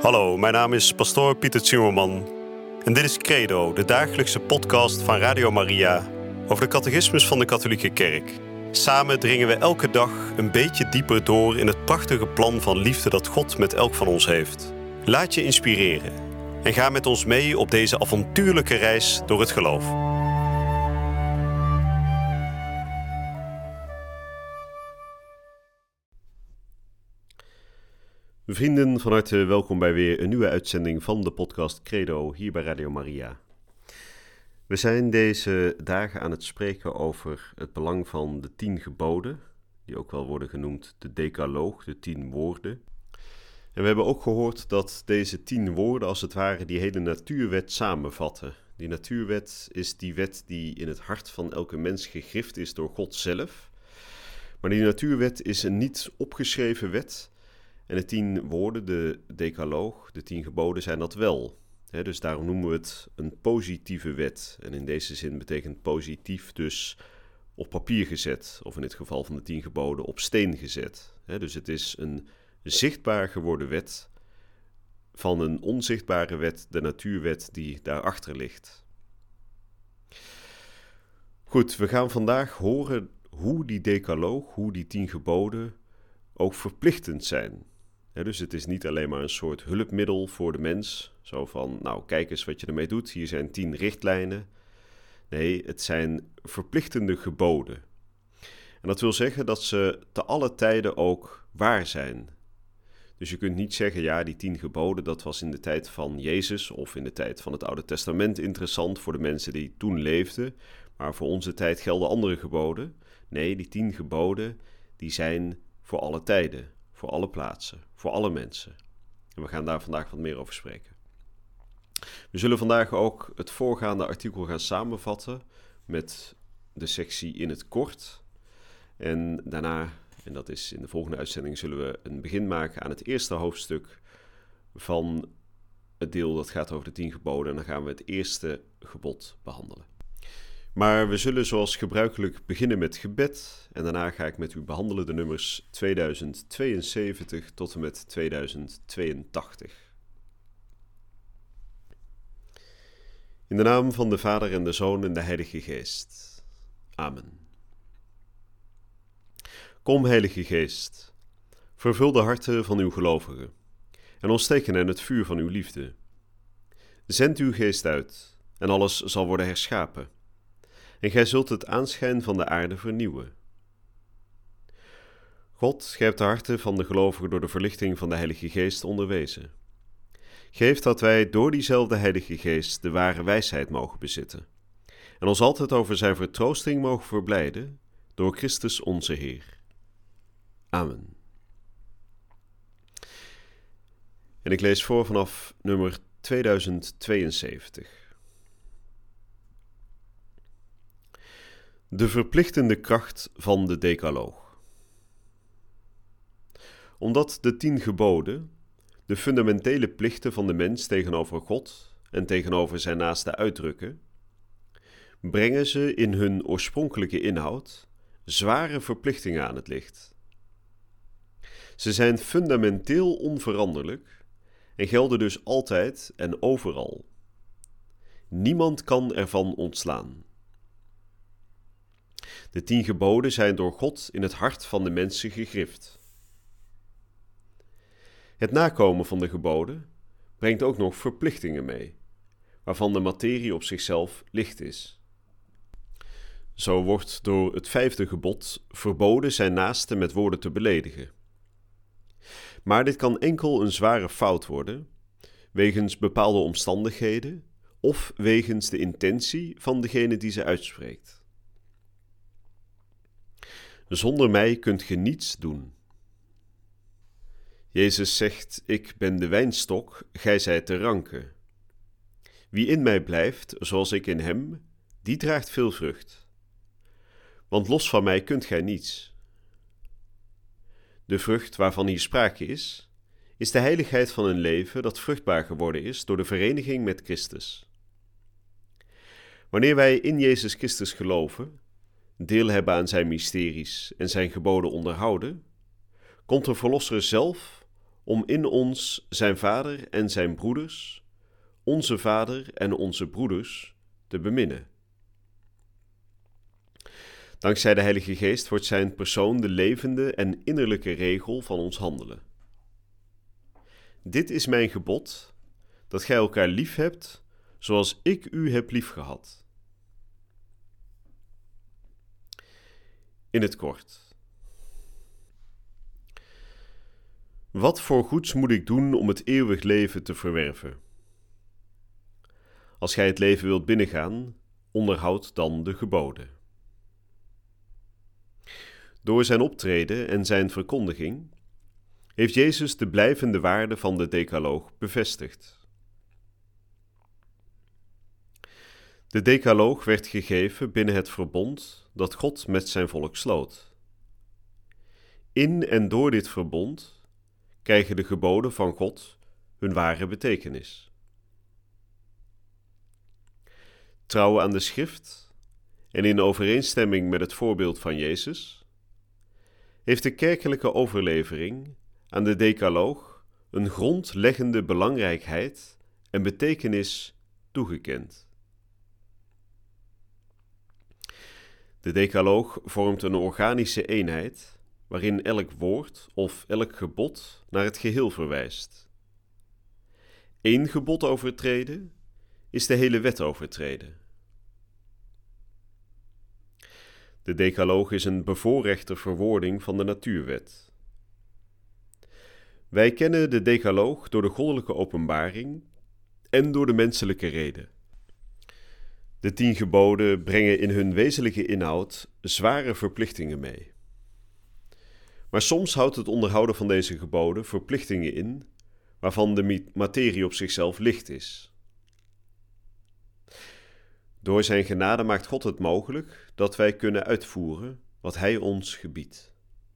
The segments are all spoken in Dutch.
Hallo, mijn naam is pastoor Pieter Zimmerman en dit is Credo, de dagelijkse podcast van Radio Maria over de catechismus van de Katholieke Kerk. Samen dringen we elke dag een beetje dieper door in het prachtige plan van liefde dat God met elk van ons heeft. Laat je inspireren en ga met ons mee op deze avontuurlijke reis door het geloof. Vrienden, van harte welkom bij weer een nieuwe uitzending van de podcast Credo hier bij Radio Maria. We zijn deze dagen aan het spreken over het belang van de 10 geboden, die ook wel worden genoemd de Decaloog, de 10 woorden. En we hebben ook gehoord dat deze 10 woorden als het ware die hele natuurwet samenvatten. Die natuurwet is die wet die in het hart van elke mens gegrift is door God zelf. Maar die natuurwet is een niet opgeschreven wet. En de 10 woorden, de Decaloog, de 10 geboden, zijn dat wel. Dus daarom noemen we het een positieve wet. En in deze zin betekent positief dus op papier gezet. Of in het geval van de 10 geboden op steen gezet. Dus het is een zichtbaar geworden wet van een onzichtbare wet, de natuurwet die daarachter ligt. Goed, we gaan vandaag horen hoe die Decaloog, hoe die 10 geboden ook verplichtend zijn. Dus het is niet alleen maar een soort hulpmiddel voor de mens. Zo van, nou kijk eens wat je ermee doet, hier zijn 10 richtlijnen. Nee, het zijn verplichtende geboden. En dat wil zeggen dat ze te alle tijden ook waar zijn. Dus je kunt niet zeggen, ja, die 10 geboden, dat was in de tijd van Jezus of in de tijd van het Oude Testament interessant voor de mensen die toen leefden. Maar voor onze tijd gelden andere geboden. Nee, die 10 geboden, die zijn voor alle tijden, voor alle plaatsen, voor alle mensen. En we gaan daar vandaag wat meer over spreken. We zullen vandaag ook het voorgaande artikel gaan samenvatten met de sectie in het kort. En daarna, en dat is in de volgende uitzending, zullen we een begin maken aan het eerste hoofdstuk van het deel dat gaat over de 10 geboden. En dan gaan we het eerste gebod behandelen. Maar we zullen zoals gebruikelijk beginnen met gebed en daarna ga ik met u behandelen de nummers 2072 tot en met 2082. In de naam van de Vader en de Zoon en de Heilige Geest. Amen. Kom, Heilige Geest, vervul de harten van uw gelovigen en ontsteek hen het vuur van uw liefde. Zend uw geest uit en alles zal worden herschapen. En gij zult het aanschijn van de aarde vernieuwen. God scherpt de harten van de gelovigen door de verlichting van de Heilige Geest onderwezen. Geef dat wij door diezelfde Heilige Geest de ware wijsheid mogen bezitten. En ons altijd over zijn vertroosting mogen verblijden door Christus onze Heer. Amen. En ik lees voor vanaf nummer 2072. De verplichtende kracht van de Decaloog. Omdat de 10 geboden, de fundamentele plichten van de mens tegenover God en tegenover zijn naaste uitdrukken, brengen ze in hun oorspronkelijke inhoud zware verplichtingen aan het licht. Ze zijn fundamenteel onveranderlijk en gelden dus altijd en overal. Niemand kan ervan ontslaan. De 10 geboden zijn door God in het hart van de mensen gegrift. Het nakomen van de geboden brengt ook nog verplichtingen mee, waarvan de materie op zichzelf licht is. Zo wordt door het 5e gebod verboden zijn naaste met woorden te beledigen. Maar dit kan enkel een zware fout worden, wegens bepaalde omstandigheden of wegens de intentie van degene die ze uitspreekt. Zonder mij kunt ge niets doen. Jezus zegt, ik ben de wijnstok, gij zijt de ranken. Wie in mij blijft, zoals ik in hem, die draagt veel vrucht. Want los van mij kunt gij niets. De vrucht waarvan hier sprake is de heiligheid van een leven dat vruchtbaar geworden is door de vereniging met Christus. Wanneer wij in Jezus Christus geloven, deel hebben aan zijn mysteries en zijn geboden onderhouden, komt de Verlosser zelf om in ons zijn vader en zijn broeders, onze vader en onze broeders, te beminnen. Dankzij de Heilige Geest wordt zijn persoon de levende en innerlijke regel van ons handelen. Dit is mijn gebod, dat gij elkaar lief hebt, zoals ik u heb liefgehad. In het kort. Wat voor goeds moet ik doen om het eeuwig leven te verwerven? Als gij het leven wilt binnengaan, onderhoud dan de geboden. Door zijn optreden en zijn verkondiging heeft Jezus de blijvende waarde van de Decaloog bevestigd. De Decaloog werd gegeven binnen het verbond dat God met zijn volk sloot. In en door dit verbond krijgen de geboden van God hun ware betekenis. Trouw aan de schrift en in overeenstemming met het voorbeeld van Jezus heeft de kerkelijke overlevering aan de Decaloog een grondleggende belangrijkheid en betekenis toegekend. De Decaloog vormt een organische eenheid waarin elk woord of elk gebod naar het geheel verwijst. Eén gebod overtreden is de hele wet overtreden. De Decaloog is een bevoorrechte verwoording van de natuurwet. Wij kennen de Decaloog door de goddelijke openbaring en door de menselijke reden. De 10 geboden brengen in hun wezenlijke inhoud zware verplichtingen mee. Maar soms houdt het onderhouden van deze geboden verplichtingen in, waarvan de materie op zichzelf licht is. Door zijn genade maakt God het mogelijk dat wij kunnen uitvoeren wat Hij ons gebiedt.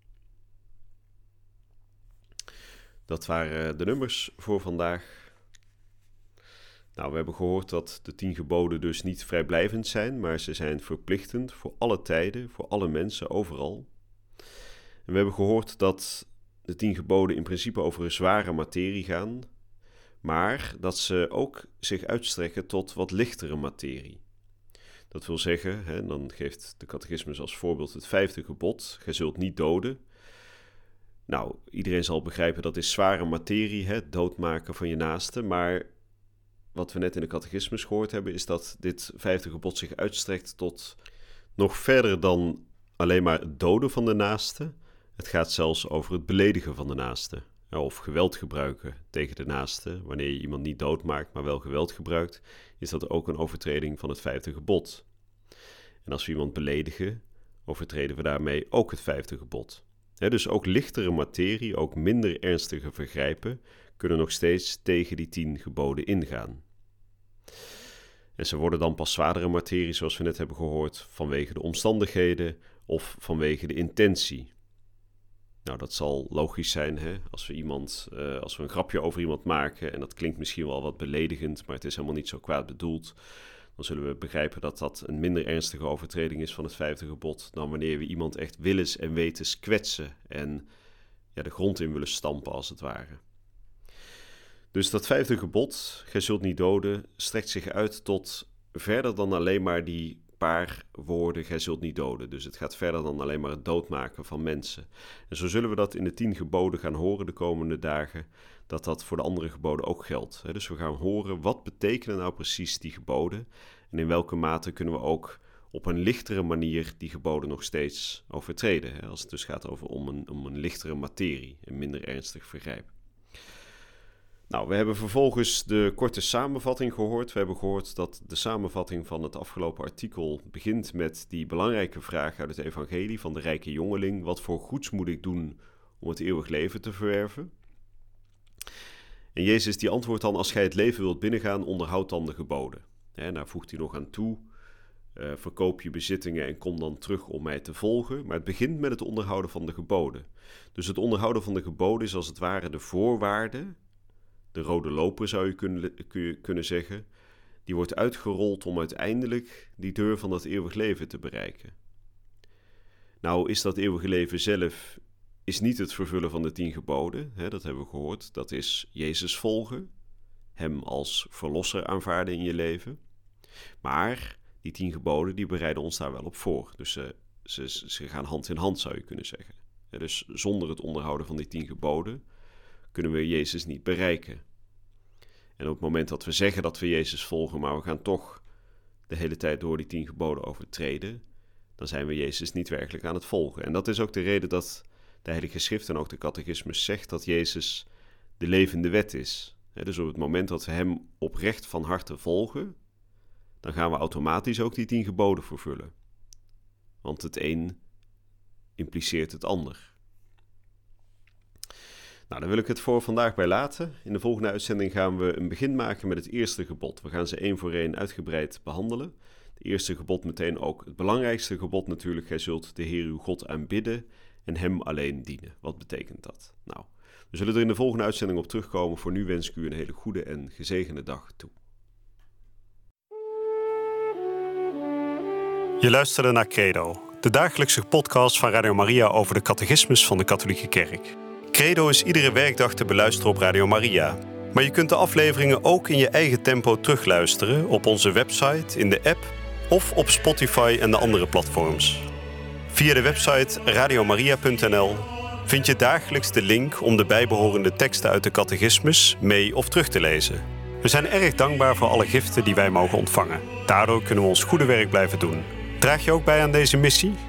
Dat waren de nummers voor vandaag. Nou, we hebben gehoord dat de 10 geboden dus niet vrijblijvend zijn, maar ze zijn verplichtend voor alle tijden, voor alle mensen, overal. En we hebben gehoord dat de 10 geboden in principe over een zware materie gaan, maar dat ze ook zich uitstrekken tot wat lichtere materie. Dat wil zeggen, dan geeft de catechismus als voorbeeld het 5e gebod, gij zult niet doden. Nou, iedereen zal begrijpen dat is zware materie, doodmaken van je naaste, maar wat we net in de catechismus gehoord hebben, is dat dit 5e gebod zich uitstrekt tot nog verder dan alleen maar het doden van de naaste. Het gaat zelfs over het beledigen van de naaste. Of geweld gebruiken tegen de naaste. Wanneer je iemand niet doodmaakt, maar wel geweld gebruikt, is dat ook een overtreding van het 5e gebod. En als we iemand beledigen, overtreden we daarmee ook het 5e gebod. Dus ook lichtere materie, ook minder ernstige vergrijpen, kunnen nog steeds tegen die 10 geboden ingaan. En ze worden dan pas zwaardere materie, zoals we net hebben gehoord, vanwege de omstandigheden of vanwege de intentie. Nou, dat zal logisch zijn, als we een grapje over iemand maken en dat klinkt misschien wel wat beledigend, maar het is helemaal niet zo kwaad bedoeld, dan zullen we begrijpen dat dat een minder ernstige overtreding is van het 5e gebod dan wanneer we iemand echt willens en wetens kwetsen en de grond in willen stampen als het ware. Dus dat 5e gebod, gij zult niet doden, strekt zich uit tot verder dan alleen maar die paar woorden, gij zult niet doden. Dus het gaat verder dan alleen maar het doodmaken van mensen. En zo zullen we dat in de 10 geboden gaan horen de komende dagen, dat dat voor de andere geboden ook geldt. Dus we gaan horen, wat betekenen nou precies die geboden? En in welke mate kunnen we ook op een lichtere manier die geboden nog steeds overtreden? Als het dus gaat om een lichtere materie, een minder ernstig vergrijp. Nou, we hebben vervolgens de korte samenvatting gehoord. We hebben gehoord dat de samenvatting van het afgelopen artikel begint met die belangrijke vraag uit het evangelie van de rijke jongeling. Wat voor goeds moet ik doen om het eeuwig leven te verwerven? En Jezus die antwoordt dan, als gij het leven wilt binnengaan, onderhoud dan de geboden. En daar voegt hij nog aan toe, verkoop je bezittingen en kom dan terug om mij te volgen. Maar het begint met het onderhouden van de geboden. Dus het onderhouden van de geboden is als het ware de voorwaarde. De rode loper zou je kunnen zeggen, die wordt uitgerold om uiteindelijk die deur van dat eeuwig leven te bereiken. Nou is dat eeuwige leven zelf is niet het vervullen van de 10 geboden. Dat hebben we gehoord. Dat is Jezus volgen. Hem als verlosser aanvaarden in je leven. Maar die 10 geboden die bereiden ons daar wel op voor. Dus ze gaan hand in hand, zou je kunnen zeggen. Dus zonder het onderhouden van die 10 geboden kunnen we Jezus niet bereiken. En op het moment dat we zeggen dat we Jezus volgen, maar we gaan toch de hele tijd door die 10 geboden overtreden, dan zijn we Jezus niet werkelijk aan het volgen. En dat is ook de reden dat de Heilige Schrift en ook de catechismus zegt dat Jezus de levende wet is. Dus op het moment dat we hem oprecht van harte volgen, dan gaan we automatisch ook die 10 geboden vervullen. Want het een impliceert het ander. Nou, daar wil ik het voor vandaag bij laten. In de volgende uitzending gaan we een begin maken met het eerste gebod. We gaan ze 1 voor 1 uitgebreid behandelen. Het eerste gebod meteen ook het belangrijkste gebod natuurlijk. Gij zult de Heer uw God aanbidden en hem alleen dienen. Wat betekent dat? Nou, we zullen er in de volgende uitzending op terugkomen. Voor nu wens ik u een hele goede en gezegende dag toe. Je luisterde naar Credo, de dagelijkse podcast van Radio Maria over de catechismus van de Katholieke Kerk. Credo is iedere werkdag te beluisteren op Radio Maria. Maar je kunt de afleveringen ook in je eigen tempo terugluisteren op onze website, in de app of op Spotify en de andere platforms. Via de website radiomaria.nl vind je dagelijks de link om de bijbehorende teksten uit de catechismus mee of terug te lezen. We zijn erg dankbaar voor alle giften die wij mogen ontvangen. Daardoor kunnen we ons goede werk blijven doen. Draag je ook bij aan deze missie?